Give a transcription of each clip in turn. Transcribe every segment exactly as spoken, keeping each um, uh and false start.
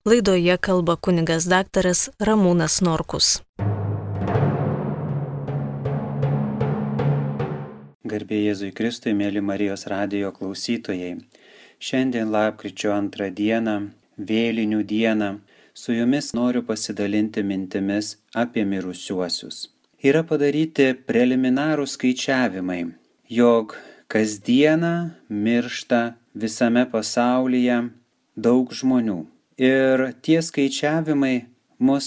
Laidoje kalba kunigas daktaras Ramūnas Norkus. Garbė Jėzui Kristui, mėly Marijos radijo klausytojai. Šiandien lapkričio antrą dieną, vėlinių dieną, su jumis noriu pasidalinti mintimis apie mirusiuosius. Yra padaryti preliminarų skaičiavimai, jog kasdieną miršta visame pasaulyje daug žmonių. Ir tie skaičiavimai mus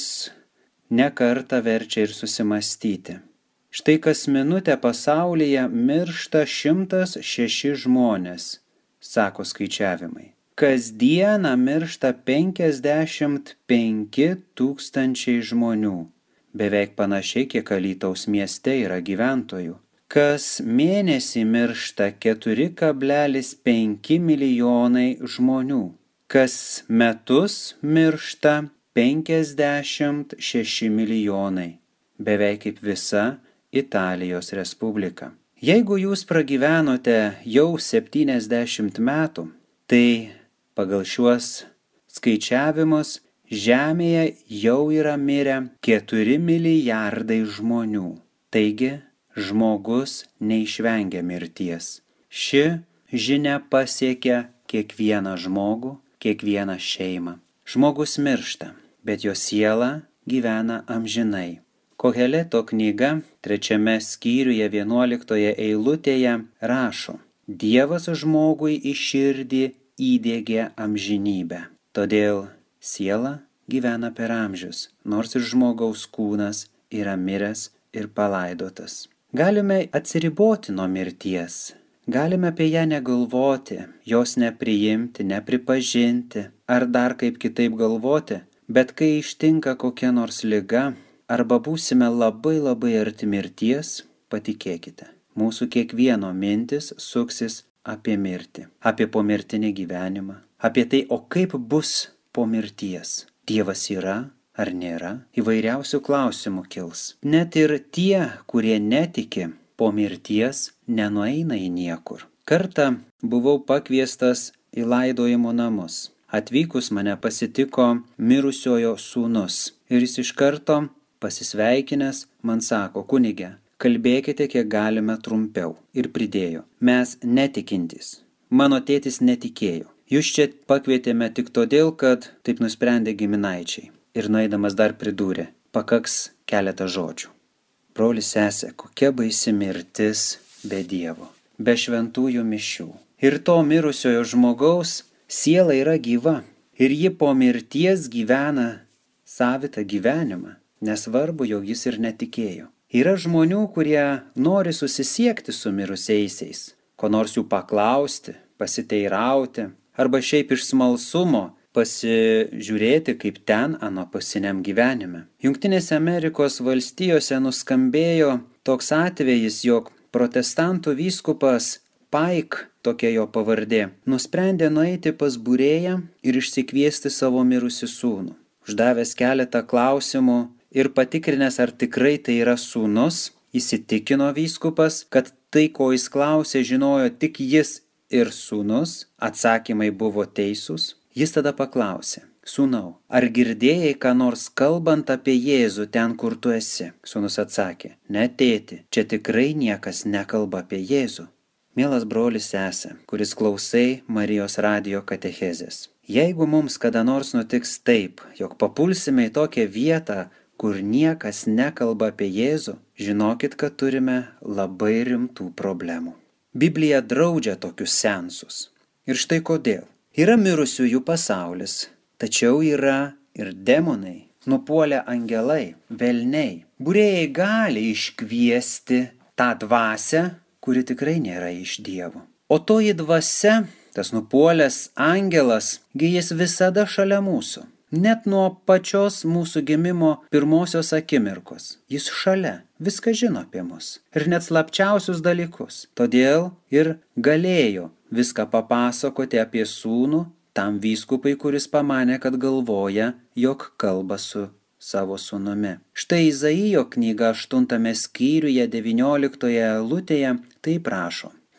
ne kartą verčia ir susimastyti. Štai kas minutę pasaulyje miršta šimtas šeši žmonės, sako skaičiavimai. Kasdieną miršta penkiasdešimt penki tūkstančiai žmonių, beveik panašiai kiek Alytaus mieste yra gyventojų. Kas mėnesį miršta keturi kablelis penki milijonai žmonių. Kas metus miršta penkiasdešimt šeši milijonai, beveik kaip visa Italijos Respublika. Jeigu jūs pragyvenote jau septyniasdešimt metų, tai pagal šiuos skaičiavimus Žemėje jau yra mirę keturi milijardai žmonių. Taigi, žmogus neišvengia mirties. Ši žinia pasiekia kiekvieną žmogų, kiekvieną šeimą. Žmogus miršta, bet jo siela gyvena amžinai. Koheleto knyga trečiame skyriuje vienuoliktoje eilutėje rašo: Dievas žmogui į širdį įdiegė amžinybę. Todėl siela gyvena per amžius, nors ir žmogaus kūnas yra miręs ir palaidotas. Galime atsiriboti nuo mirties. Galime apie ją negalvoti, jos nepriimti, nepripažinti ar dar kaip kitaip galvoti, bet kai ištinka kokia nors liga arba būsime labai labai arti mirties, patikėkite, mūsų kiekvieno mintis suksis apie mirtį, apie pomirtinį gyvenimą, apie tai, o kaip bus po mirties. Dievas yra ar nėra, įvairiausių klausimų kils. Net ir tie, kurie netiki, po mirties nenueina į niekur. Kartą buvau pakviestas į laidojimo namus. Atvykus mane pasitiko mirusiojo sūnus ir jis iš karto pasisveikinęs man sako: kunige, kalbėkite kiek galime trumpiau. Ir pridėjo: mes netikintys. Mano tėtis netikėjo. Jūs čia pakvietėme tik todėl, kad taip nusprendė giminaičiai. Ir nueidamas dar pridūrė: pakaks keletą žodžių. Brolis, sesė, kokia baisi mirtis be Dievo, be šventųjų mišių. Ir to mirusiojo žmogaus siela yra gyva. Ir ji po mirties gyvena savitą gyvenimą, nesvarbu, jog jis ir netikėjo. Yra žmonių, kurie nori susisiekti su mirusiaisiais, ko nors jų paklausti, pasiteirauti, arba šiaip iš smalsumo pasižiūrėti, kaip ten anapusiniam gyvenime. Jungtinėse Amerikos valstijose nuskambėjo toks atvejis, jog protestantų vyskupas Pike, tokia jo pavardė, nusprendė nueiti pas būrėją ir išsikviesti savo mirusį sūnų. Uždavęs keletą klausimų ir patikrinęs, ar tikrai tai yra sūnus, įsitikino vyskupas, kad tai, ko jis klausė, žinojo tik jis ir sūnus, atsakymai buvo teisūs. Jis tada paklausė: sūnau, ar girdėjai ką nors kalbant apie Jėzų ten, kur tu esi? Sūnus atsakė: ne, tėti, čia tikrai niekas nekalba apie Jėzų. Mielas brolis, sesė, kuris klausai Marijos radijo katechezės. Jeigu mums kada nors nutiks taip, jog papulsime į tokią vietą, kur niekas nekalba apie Jėzų, žinokit, kad turime labai rimtų problemų. Biblija draudžia tokius seansus. Ir štai kodėl. Yra mirusiųjų pasaulis, tačiau yra ir demonai, nupuolę angelai, velniai. Būrėjai gali iškviesti tą dvasią, kuri tikrai nėra iš Dievo. O toji dvasia, tas nupuolęs angelas, gi jis visada šalia mūsų. Net nuo pačios mūsų gimimo pirmosios akimirkos. Jis šalia, viską žino apie mus. Ir net slapčiausius dalykus. Todėl ir galėjo viską papasakoti apie sūnų tam vyskupui, kuris pamanė, kad galvoja, jog kalba su savo sūnumi. Štai Izaijo knyga aštuntame skyriuje devynioliktoje eilutėje taip rašo: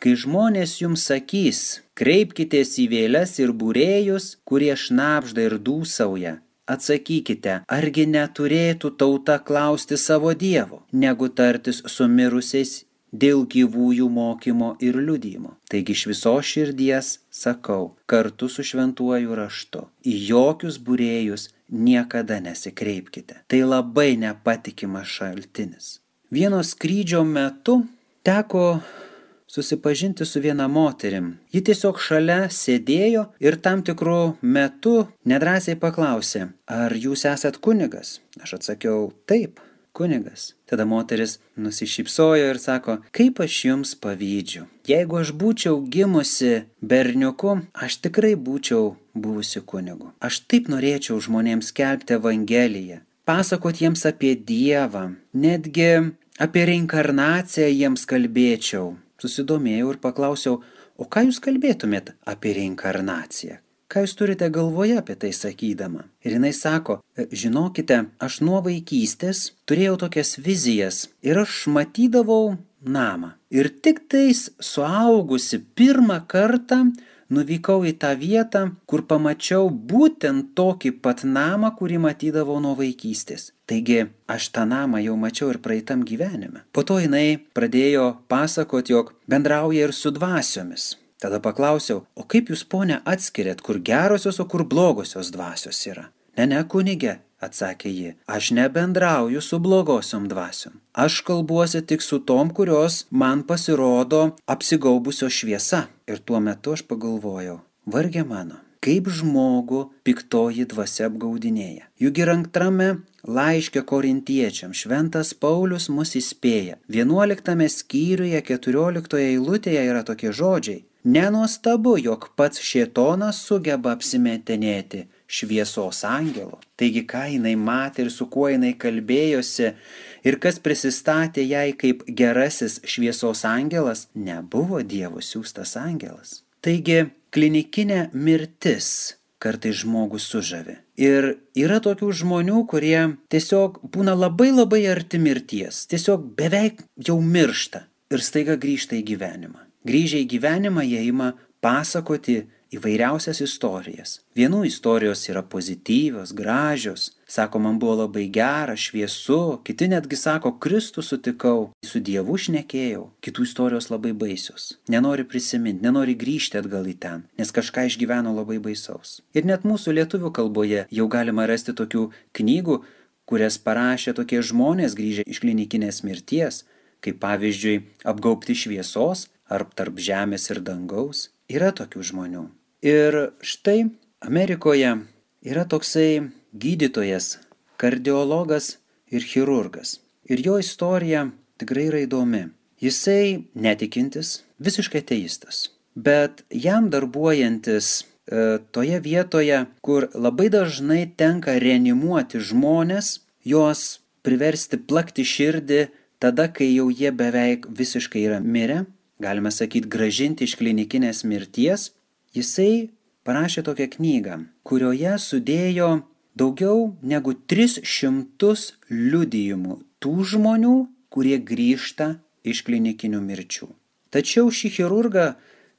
Kai žmonės jums sakys, kreipkitės į vėles ir būrėjus, kurie šnabžda ir dūsauja, atsakykite, argi neturėtų tauta klausti savo Dievo, negu tartis su mirusiais dėl gyvųjų mokymo ir liudijimo. Taigi iš visos širdies sakau, kartu su šventuoju raštu, į jokius būrėjus niekada nesikreipkite. Tai labai nepatikimas šaltinis. Vieno skrydžio metu teko susipažinti su viena moterim. Ji tiesiog šalia sėdėjo ir tam tikru metu nedrąsiai paklausė, ar jūs esat kunigas? Aš atsakiau, taip, kunigas. Tada moteris nusišypsojo ir sako, kaip aš jums pavydžiu. Jeigu aš būčiau gimusi berniuku, aš tikrai būčiau buvusi kunigu. Aš taip norėčiau žmonėms skelbti Evangeliją, pasakot jiems apie Dievą, netgi apie reinkarnaciją jiems kalbėčiau. Susidomėjau ir paklausiau, o ką jūs kalbėtumėt apie reinkarnaciją? Ką jūs turite galvoje apie tai sakydama? Ir jinai sako, žinokite, aš nuo vaikystės turėjau tokias vizijas ir aš matydavau namą. Ir tik tais suaugusi pirmą kartą nuvykau į tą vietą, kur pamačiau būtent tokį pat namą, kurį matydavau nuo vaikystės. Taigi aš tą namą jau mačiau ir praeitam gyvenime. Po to jinai pradėjo pasakoti, jog bendrauja ir su dvasiomis. Tada paklausiau, o kaip jūs, ponia, atskiriat, kur gerosios, o kur blogosios dvasios yra? Ne, ne, kunige, atsakė ji, aš nebendrauju su blogosiom dvasiom. Aš kalbuosi tik su tom, kurios man pasirodo apsigaubusios šviesa. Ir tuo metu aš pagalvojau, varge mano, kaip žmogų piktoji dvasia apgaudinėja. Juk ir antrame laiške korintiečiams šventas Paulius mus įspėja. vienuoliktame skyriuje keturioliktoje eilutėje yra tokie žodžiai. Nenuostabu, jog pats šėtonas sugeba apsimetinėti šviesos angelo. Taigi, ką jinai matė ir su kuo jinai kalbėjosi ir kas prisistatė jai kaip gerasis šviesos angelas, nebuvo Dievo siųstas angelas. Taigi, klinikinė mirtis kartais žmogų sužavi. Ir yra tokių žmonių, kurie tiesiog būna labai labai arti mirties, tiesiog beveik jau miršta ir staiga grįžta į gyvenimą. Grįžę į gyvenimą jie ima pasakoti įvairiausias istorijas. Vienų istorijos yra pozityvios, gražios, sako, man buvo labai gera, šviesu, kiti netgi sako, Kristų sutikau, su Dievu šnekėjau, kitų istorijos labai baisios. Nenori prisiminti, nenori grįžti atgal į ten, nes kažką išgyveno labai baisaus. Ir net mūsų lietuvių kalboje jau galima rasti tokių knygų, kurias parašė tokie žmonės grįžę iš klinikinės mirties, kaip pavyzdžiui apgaubti šviesos ar tarp žemės ir dangaus. Yra tokių žmonių. Ir štai Amerikoje yra toksai gydytojas, kardiologas ir chirurgas. Ir jo istorija tikrai yra įdomi. Jisai netikintis, visiškai ateistas. Bet jam darbuojantis e, toje vietoje, kur labai dažnai tenka reanimuoti žmones, juos priversti plakti širdį tada, kai jau jie beveik visiškai yra mirę, galime sakyti, gražinti iš klinikinės mirties, jisai parašė tokią knygą, kurioje sudėjo daugiau negu tris šimtus liudijimų tų žmonių, kurie grįžta iš klinikinių mirčių. Tačiau šį chirurgą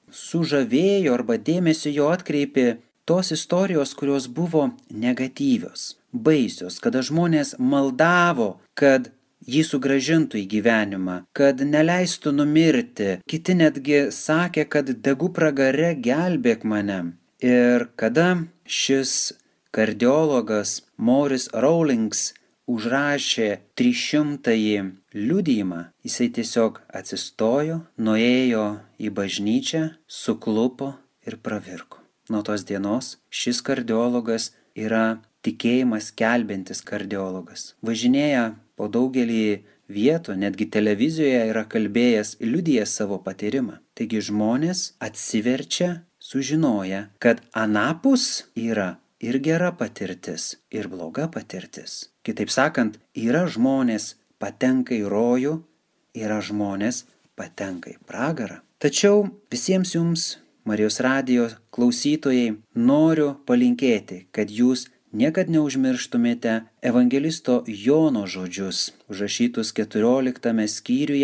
sužavėjo arba dėmesio jo atkreipė tos istorijos, kurios buvo negatyvios, baisios, kada žmonės maldavo, kad jį sugrąžintų į gyvenimą, kad neleistų numirti. Kiti netgi sakė, kad degu pragare, gelbėk mane. Ir kada šis kardiologas Morris Rawlings užrašė trišimtąjį liudijimą, jisai tiesiog atsistojo, nuėjo į bažnyčią, suklupo ir pravirko. Nuo tos dienos šis kardiologas yra tikėjimas skelbiantis kardiologas. Važinėja po daugelį vietų, netgi televizijoje yra kalbėjęs, liudijęs savo patyrimą. Taigi žmonės atsiverčia, sužinoja, kad anapus yra ir gera patirtis, ir bloga patirtis. Kitaip sakant, yra žmonės patenka į rojų, yra žmonės patenka į pragarą. Tačiau visiems jums, Marijos radijo klausytojai, noriu palinkėti, kad jūs niekad neužmirštumėte evangelisto Jono žodžius, užrašytus keturioliktame skyriuje,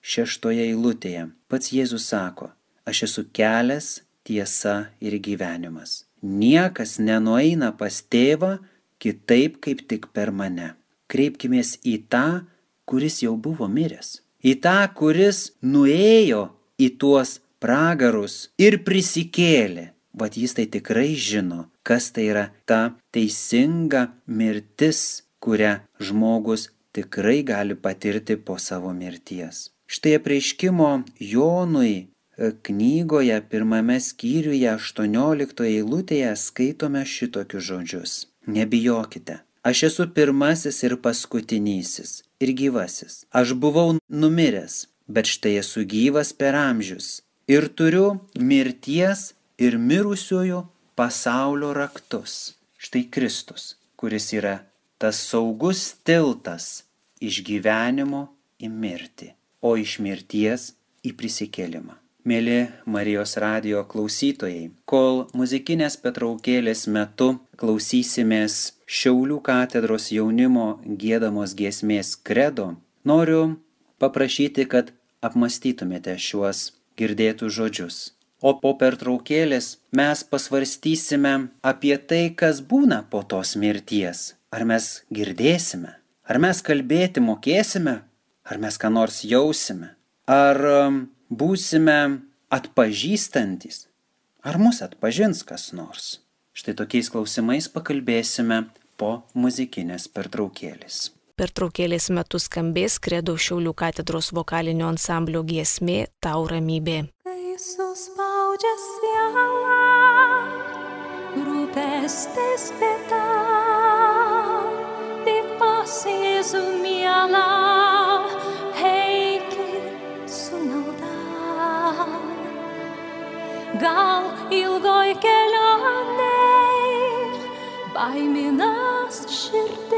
šeštoje eilutėje pats Jėzus sako, aš esu kelias, tiesa ir gyvenimas. Niekas nenueina pas tėvą kitaip kaip tik per mane. Kreipkimės į tą, kuris jau buvo miręs. Į tą, kuris nuėjo į tuos pragarus ir prisikėlė. Vat jis tai tikrai žino, kas tai yra ta teisinga mirtis, kurią žmogus tikrai gali patirti po savo mirties. Štai apreiškimo Jonui knygoje pirmame skyriuje aštuonioliktoje eilutėje skaitome šitokius žodžius. Nebijokite, aš esu pirmasis ir paskutinysis ir gyvasis. Aš buvau numiręs, bet štai esu gyvas per amžius ir turiu mirties ir mirusiųjų pasaulio raktus. Štai Kristus, kuris yra tas saugus tiltas iš gyvenimo į mirtį, o iš mirties į prisikėlimą. Mėly Marijos radijo klausytojai, kol muzikinės pertraukėlės metu klausysimės Šiaulių katedros jaunimo giedamos giesmės Credo, noriu paprašyti, kad apmąstytumėte šiuos girdėtus žodžius. O po pertraukėlės mes pasvarstysime apie tai, kas būna po tos mirties. Ar mes girdėsime? Ar mes kalbėti mokėsime? Ar mes ką nors jausime? Ar būsime atpažįstantis? Ar mus atpažins kas nors? Štai tokiais klausimais pakalbėsime po muzikinės pertraukėlės. Pertraukėlės metu skambės Credo Šiaulių katedros vokalinio ansamblio giesmė Tau ramybė. Kai suspaudžia sielą, rūpestis bėda, tik pas Jėzų mielą, eikit su malda. Gal ilgoj kelionėj baiminas širdis,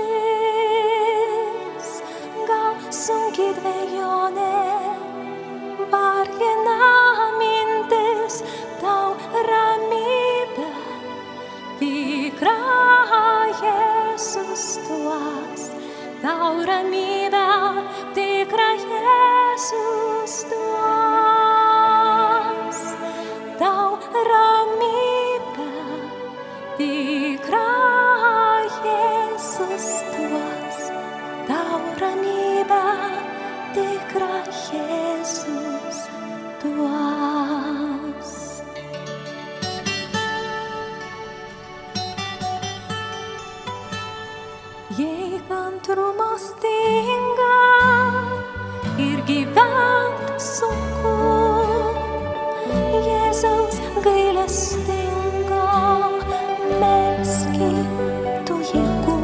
gal sunki dvejonė, vargina mintis, tau ramybę tikrą Jėzus duos, tau ramybę tikrą Jėzus duos, tau ramybę tikrą Jėzus duos, tau ramybę tikrą Jėzus duos. Jei kantrumo stinga ir gyvent sunku, Jėzaus gailestingo melskit tų jėgų.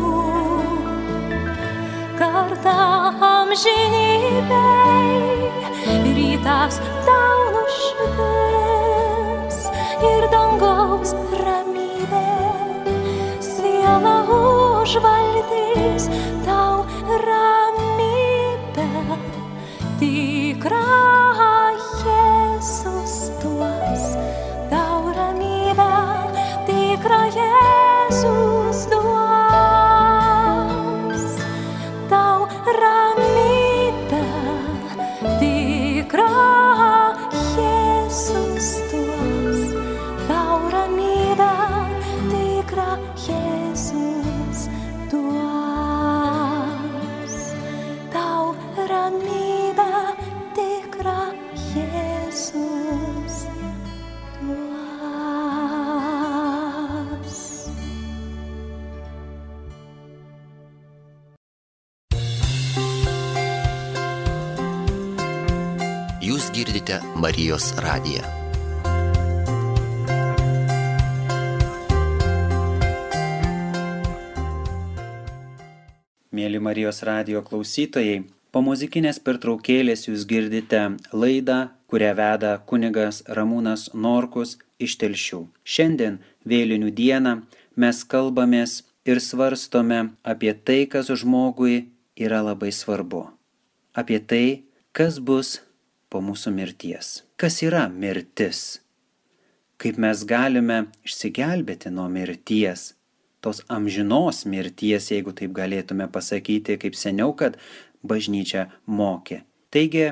Kartą amžinybėj rytas tau nušvis ir dangaus ramybė sielą užvaldys, tau ramybę tikrą Jėzus duos, tau ramybę tikrą Jėzus duos, tau ramybę tikrą Jėzus duos, tau ramybę tikrą Jėzus duos, tau ramybę tikrą Jėzus duos. Jūs girdite Marijos radiją. Mėly Marijos radijo klausytojai, po muzikinės pertraukėlės jūs girdite laidą, kurią veda kunigas Ramūnas Norkus iš Telšių. Šiandien, vėlinių dieną, mes kalbamės ir svarstome apie tai, kas žmogui yra labai svarbu. Apie tai, kas bus po mūsų mirties. Kas yra mirtis? Kaip mes galime išsigelbėti nuo mirties, tos amžinos mirties, jeigu taip galėtume pasakyti, kaip seniau, kad bažnyčia mokė. Taigi,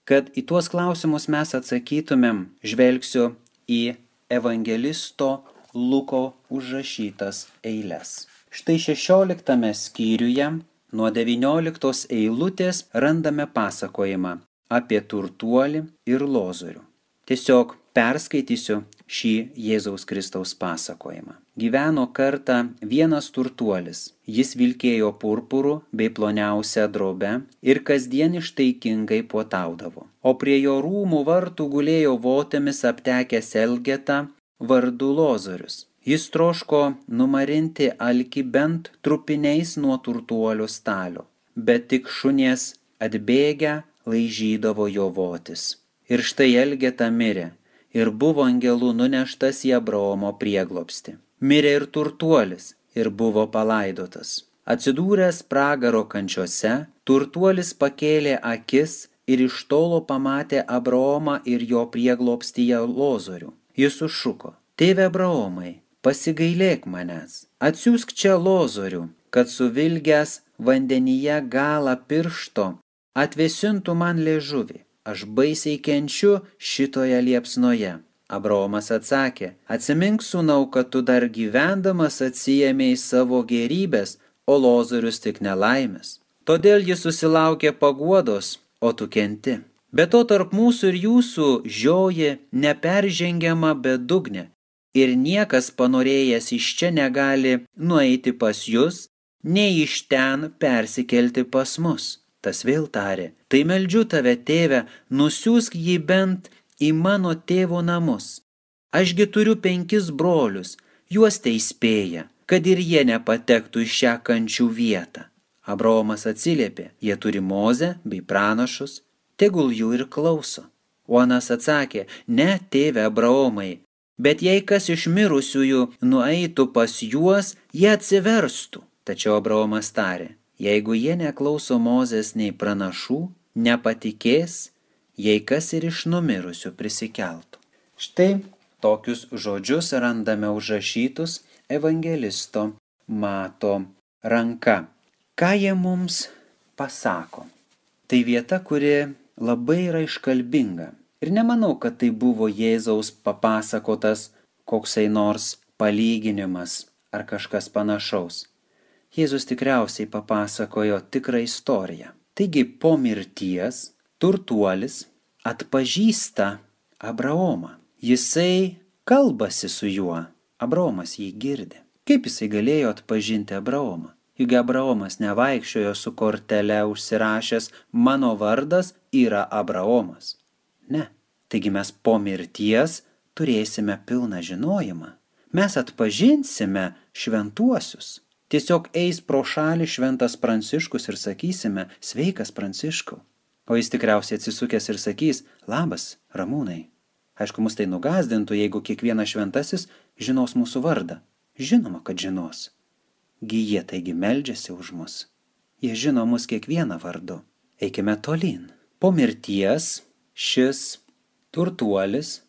Kad į tuos klausimus mes atsakytumėm, žvelgsiu į evangelisto Luko užrašytas eiles. Štai šešioliktame skyriuje nuo devynioliktos eilutės randame pasakojimą apie turtuolį ir Lozorių. Tiesiog perskaitysiu šį Jėzaus Kristaus pasakojimą. Gyveno kartą vienas turtuolis. Jis vilkėjo purpuru bei ploniausią drobę ir kasdien ištaikingai puotaudavo. O prie jo rūmų vartų gulėjo votėmis aptekęs elgeta vardu Lozorius. Jis troško numarinti alkį bent trupiniais nuo turtuolio stalio, bet tik šunies atbėgę laižydavo jo votis. Ir štai elgeta mirė ir buvo angelų nuneštas į Abraomo prieglobstį. Mirė ir turtuolis ir buvo palaidotas. Atsidūręs pragaro kančiose, turtuolis pakėlė akis ir iš tolo pamatė Abraomą ir jo prieglobstyje Lozorių. Jis sušuko: Tėve Abraomai, pasigailėk manęs, atsiųsk čia Lozorių, kad suvilgęs vandenyje galą piršto atvėsintų man liežuvį. Aš baisiai kenčiu šitoje liepsnoje. Abraomas atsakė: Atsimink, sūnau, kad tu dar gyvendamas atsiėmei savo gėrybės, o Lozorius tik nelaimės. Todėl jis susilaukė paguodos, o tu kenti. Be to tarp mūsų ir jūsų žioji neperžengiama bedugnė, ir niekas panorėjęs iš čia negali nueiti pas jus, nei iš ten persikelti pas mus. Tas vėl tarė: Tai meldžiu tave, tėve, nusiųsk jį bent į mano tėvo namus. Ašgi turiu penkis brolius, juos tai įspėja, kad ir jie nepatektų į šią kančių vietą. Abraomas atsiliepė: Jie turi Mozę bei pranašus, tegul jų ir klauso. O anas atsakė: Ne, tėve Abraomai, bet jei kas iš mirusiųjų nueitų pas juos, jie atsiverstų. Tačiau Abraomas tarė: Jeigu jie neklauso Mozės nei pranašų, nepatikės, jei kas ir iš numirusių prisikeltų. Štai tokius žodžius randame užrašytus evangelisto Mato ranka. Ką jie mums pasako? Tai vieta, kuri labai yra iškalbinga. Ir nemanau, kad tai buvo Jėzaus papasakotas koksai nors palyginimas ar kažkas panašaus. Jėzus tikriausiai papasakojo tikrą istoriją. Taigi po mirties turtuolis atpažįsta Abraomą. Jisai kalbasi su juo. Abraomas jį girdi. Kaip jisai galėjo atpažinti Abraomą? Juk Abraomas nevaikščiojo su kortele užsirašęs: Mano vardas yra Abraomas. Ne. Taigi mes po mirties turėsime pilną žinojimą. Mes atpažinsime šventuosius. Tiesiog eis pro šalį šventas Pranciškus ir sakysime: Sveikas Pranciškau. O jis tikriausiai atsisukęs ir sakys: Labas, Ramūnai. Aišku, mus tai nugazdintų, jeigu kiekvienas šventasis žinos mūsų vardą. Žinoma, kad žinos. Gi jie taigi meldžiasi už mus. Jie žino mus kiekvieną vardu. Eikime tolyn. Po mirties šis turtuolis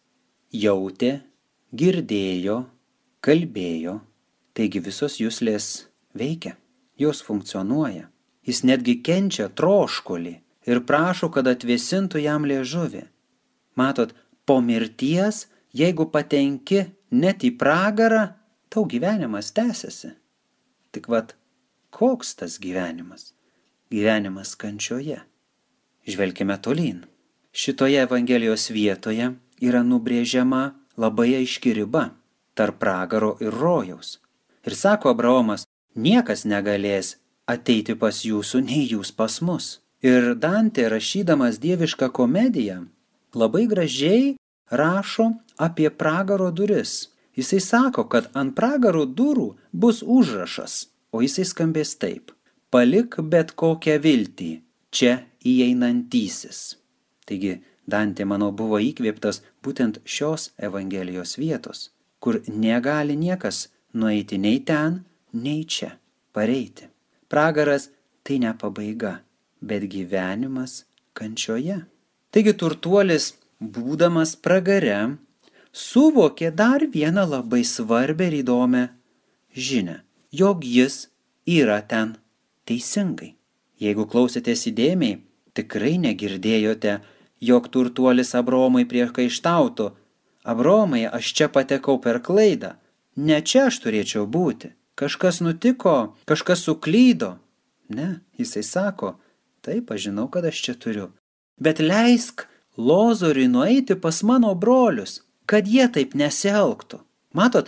jautė, girdėjo, kalbėjo, taigi visos juslės veikia, jos funkcionuoja. Jis netgi kenčia troškulį ir prašo, kad atvėsintų jam liežuvį. Matot, po mirties, jeigu patenki net į pragarą, tau gyvenimas tęsiasi. Tik vat, koks tas gyvenimas? Gyvenimas kančioje. Žvelkime tolyn. Šitoje Evangelijos vietoje yra nubrėžiama labai aiški riba tarp pragaro ir rojaus. Ir sako Abraomas: Niekas negalės ateiti pas jūsų, nei jūs pas mus. Ir Dantė, rašydamas dievišką komediją, labai gražiai rašo apie pragaro duris. Jisai sako, kad ant pragaro durų bus užrašas, o jisai skambės taip: Palik bet kokią viltį, čia įeinantysis. Taigi, Dantė, manau, buvo įkvėptas būtent šios Evangelijos vietos, kur negali niekas nueiti nei ten, nei čia, pareiti. Pragaras tai ne pabaiga, bet gyvenimas kančioje. Taigi turtuolis, būdamas pragare, suvokė dar vieną labai svarbią ir įdomią žinią, jog jis yra ten teisingai. Jeigu klausėtės įdėmiai, tikrai negirdėjote jog turtuolis Abraomui priekaištautų: Abraomai, aš čia patekau per klaidą, ne čia aš turėčiau būti, kažkas nutiko, kažkas suklydo. Ne, jisai sako: taip, aš žinau, kad aš čia turiu, bet leisk Lozoriui nueiti pas mano brolius, kad jie taip nesielgtų. Matot,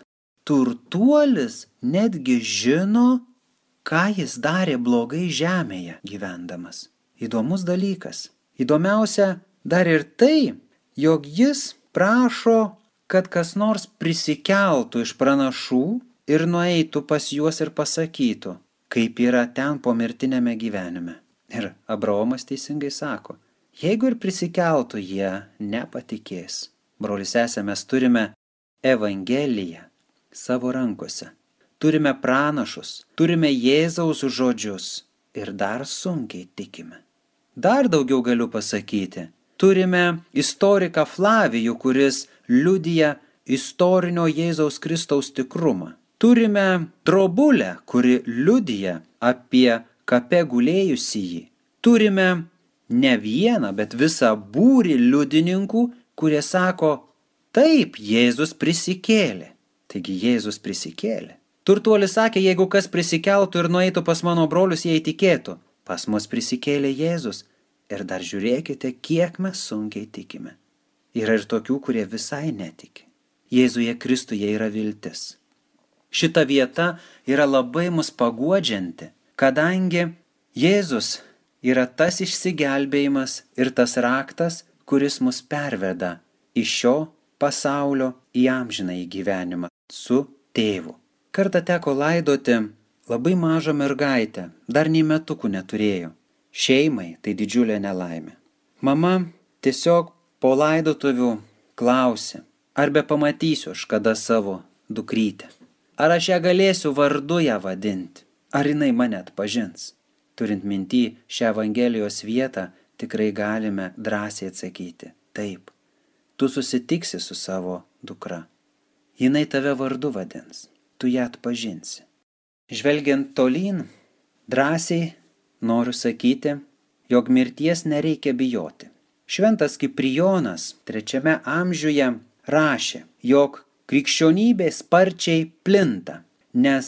turtuolis netgi žino, ką jis darė blogai žemėje gyvendamas. Įdomus dalykas. Įdomiausia dar ir tai, jog jis prašo, kad kas nors prisikeltų iš pranašų ir nueitų pas juos ir pasakytų, kaip yra ten pomirtinėme gyvenime. Ir Abraomas teisingai sako: jeigu ir prisikeltų, jie nepatikės. Broli sesė, mes turime Evangeliją savo rankose. Turime pranašus, turime Jėzaus žodžius ir dar sunkiai tikime. Dar daugiau galiu pasakyti. Turime istoriką Flavijų, kuris liudija istorinio Jėzaus Kristaus tikrumą. Turime Drobulę, kuri liudija apie kape gulėjusįjį. Turime ne vieną, bet visą būrį liudininkų, kurie sako: taip, Jėzus prisikėlė. Taigi Jėzus prisikėlė. Turtuolis sakė: jeigu kas prisikeltų ir nueitų pas mano brolius, jie įtikėtų. Pas mus prisikėlė Jėzus. Ir dar žiūrėkite, kiek mes sunkiai tikime. Yra ir tokių, kurie visai netiki. Jėzuje Kristuje yra viltis. Šita vieta yra labai mus paguodžianti, kadangi Jėzus yra tas išsigelbėjimas ir tas raktas, kuris mus perveda iš šio pasaulio į amžinąjį gyvenimą su tėvu. Kartą teko laidoti labai mažą mergaitę, dar nei metukų neturėjo. Šeimai tai didžiulė nelaimė. Mama tiesiog po laidotuvių klausė: ar be pamatysiu aš kada savo dukrytę? Ar aš ją galėsiu vardu ją vadinti? Ar jinai mane atpažins? Turint minty šią Evangelijos vietą, tikrai galime drąsiai atsakyti: taip, tu susitiksi su savo dukra. Jinai tave vardu vadins, tu ją atpažinsi. Žvelgiant tolyn, drąsiai noriu sakyti, jog mirties nereikia bijoti. Šventas Kiprijonas trečiame amžiuje rašė, jog krikščionybė sparčiai plinta, nes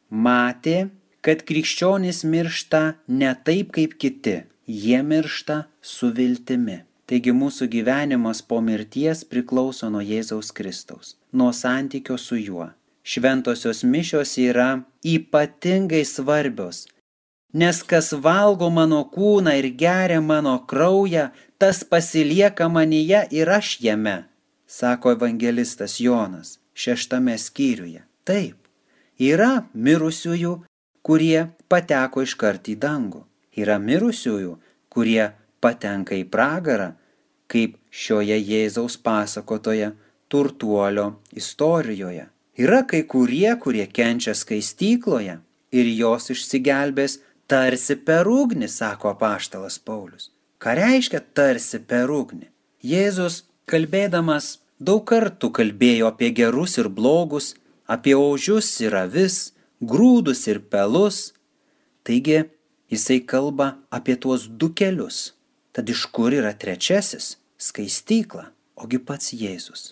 matė, kad krikščionys miršta ne taip kaip kiti, jie miršta su viltimi. Taigi mūsų gyvenimas po mirties priklauso nuo Jėzaus Kristaus, nuo santykio su juo. Šventosios mišios yra ypatingai svarbios, nes kas valgo mano kūną ir geria mano kraują, tas pasilieka manyje ir aš jame, sako evangelistas Jonas šeštame skyriuje. Taip, yra mirusiųjų, kurie pateko iškart į dangų. Yra mirusiųjų, kurie patenka į pragarą, kaip šioje Jėzaus pasakotoje turtuolio istorijoje. Yra kai kurie, kurie kenčia skaistykloje ir jos išsigelbės tarsi per ugnį, sako apaštalas Paulius. Ką reiškia tarsi per ugnį? Jėzus, kalbėdamas, daug kartų kalbėjo apie gerus ir blogus, apie ožius ir avis, grūdus ir pelus. Taigi, jisai kalba apie tuos du kelius. Tad iš kur yra trečiasis? Skaistykla, ogi pats Jėzus.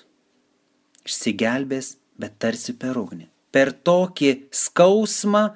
Išsigelbės, bet tarsi per ugnį. Per tokį skausmą,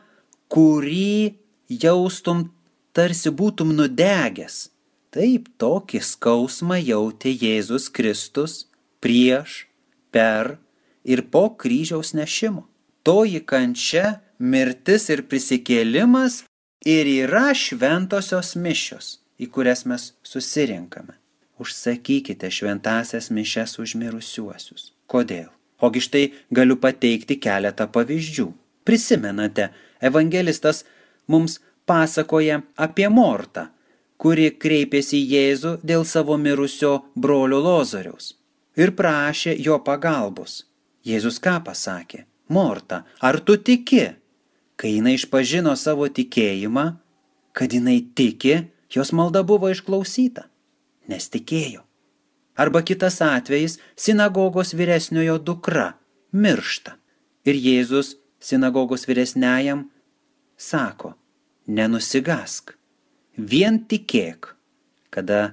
kurį jaustum tarsi būtum nudegęs. Taip, tokį skausmą jautė Jėzus Kristus prieš, per ir po kryžiaus nešimo. Toji kančia, mirtis ir prisikėlimas ir yra šventosios mišios, į kurias mes susirinkame. Užsakykite šventasias mišias už mirusiuosius. Kodėl? Ogi štai galiu pateikti keletą pavyzdžių. Prisimenate, evangelistas mums pasakoja apie Mortą, kuri kreipėsi į Jėzų dėl savo mirusio brolio Lozoriaus ir prašė jo pagalbos. Jėzus ką pasakė? Morta, ar tu tiki? Kai jinai išpažino savo tikėjimą, kad jinai tiki, jos malda buvo išklausyta, nes tikėjo. Arba kitas atvejis, sinagogos vyresniojo dukra miršta. Ir Jėzus sinagogos vyresniajam sako: nenusigask, vien tikėk. Kada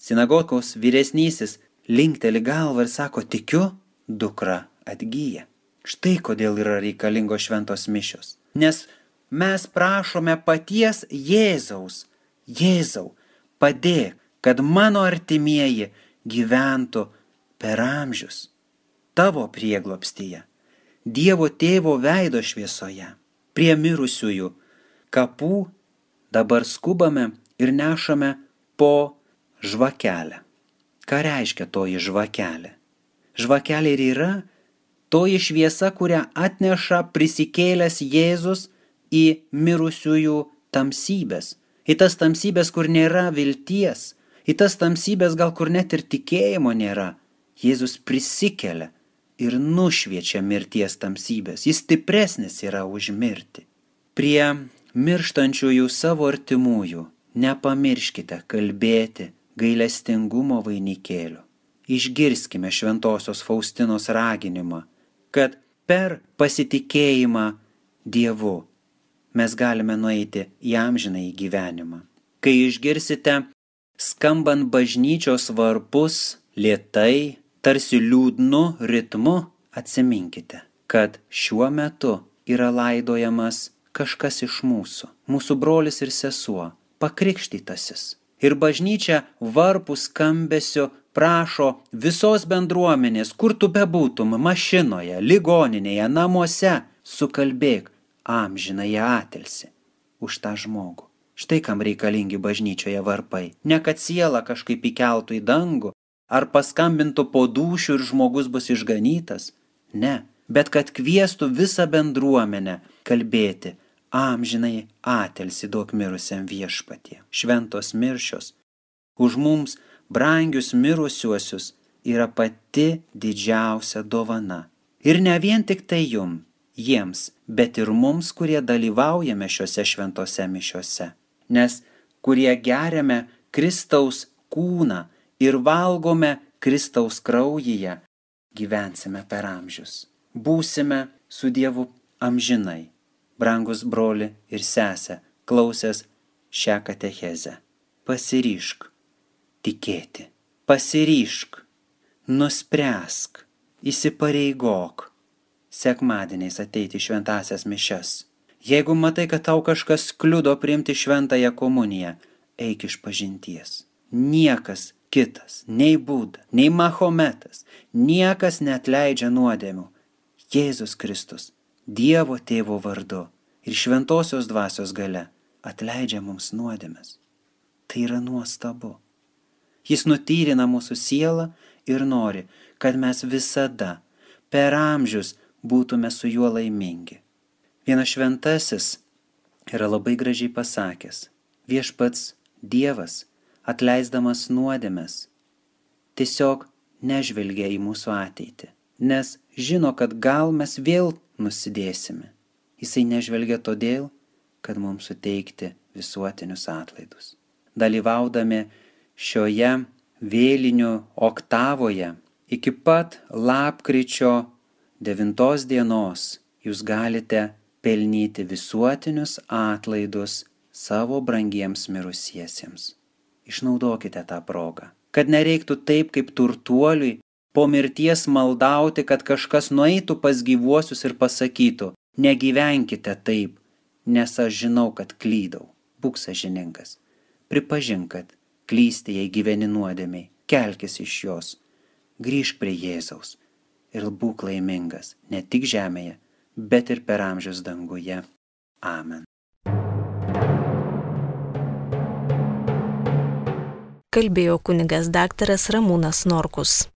sinagogos vyresnysis linkteli galvą ir sako, tikiu, dukra atgyja. Štai kodėl yra reikalingos šventos mišios. Nes mes prašome paties Jėzaus. Jėzau, padėk, kad mano artimieji gyventų per amžius tavo prieglobstyje, Dievo tėvo veido šviesoje. Prie mirusiųjų kapų dabar skubame ir nešame po žvakelę. Ką reiškia toji žvakelė? Žvakelė ir yra toji šviesa, kurią atneša prisikėlęs Jėzus į mirusiųjų tamsybės. Į tas tamsybės, kur nėra vilties, į tas tamsybės gal kur net ir tikėjimo nėra. Jėzus prisikelia ir nušviečia mirties tamsybės. Jis stipresnis yra už mirtį. Prie mirštančiųjų savo artimųjų nepamirškite kalbėti gailestingumo vainikėlių. Išgirskime šventosios Faustinos raginimą, kad per pasitikėjimą Dievu mes galime nueiti į amžinąjį gyvenimą. Kai išgirsite skambant bažnyčios varpus lėtai, tarsi liūdnu ritmu, atsiminkite, kad šiuo metu yra laidojamas kažkas iš mūsų, mūsų brolis ir sesuo, pakrikštytasis. Ir bažnyčia varpų skambesiu prašo visos bendruomenės, kur tu bebūtum, mašinoje, ligoninėje, namuose, sukalbėk amžinąją atilsį už tą žmogų. Štai kam reikalingi bažnyčioje varpai. Ne kad siela kažkaip įkeltų į dangų, ar paskambintų po dūšių ir žmogus bus išganytas. Ne, bet kad kviestų visą bendruomenę kalbėti amžinai atilsį duok mirusiam viešpatie. Šventos miršios už mums brangius mirusiuosius yra pati didžiausia dovana. Ir ne vien tik tai jum, jiems, bet ir mums, kurie dalyvaujame šiuose šventose mišiuose. Nes kurie geriame Kristaus kūną ir valgome Kristaus kraujyje, gyvensime per amžius. Būsime su Dievu amžinai. Brangus broli ir sesė, klausęs šią katechezę. Pasiryžk tikėti, pasiryžk, nuspręsk, įsipareigok sekmadieniais ateiti į šventąsias mišias. Jeigu matai, kad tau kažkas kliudo priimti šventąją komuniją, eik iš pažinties. Niekas kitas, nei Buda, nei Mahometas, niekas neatleidžia nuodėmių. Jėzus Kristus, Dievo tėvo vardu ir šventosios dvasios galia atleidžia mums nuodėmes. Tai yra nuostabu. Jis nutyrina mūsų sielą ir nori, kad mes visada per amžius būtume su juo laimingi. Vienas šventasis yra labai gražiai pasakęs: viešpats Dievas, atleisdamas nuodėmes, tiesiog nežvelgia į mūsų ateitį, nes žino, kad gal mes vėl nusidėsime. Jisai nežvelgia todėl, kad mums suteikti visuotinius atlaidus. Dalyvaudami šioje vėlinių oktavoje iki pat lapkričio devintos dienos jūs galite pelnyti visuotinius atlaidus savo brangiems mirusiesiems. Išnaudokite tą progą, kad nereiktų taip kaip turtuoliui po mirties maldauti, kad kažkas nueitų pas gyvuosius ir pasakytų: negyvenkite taip, nes aš žinau, kad klydau. Būk sąžiningas. Pripažink, kad klysti, jei gyveni nuodėmiai, kelkis iš jos, grįžk prie Jėzaus ir būk laimingas ne tik žemėje, bet ir per amžius danguje. Amen. Kalbėjo kunigas daktaras Ramūnas Norkus.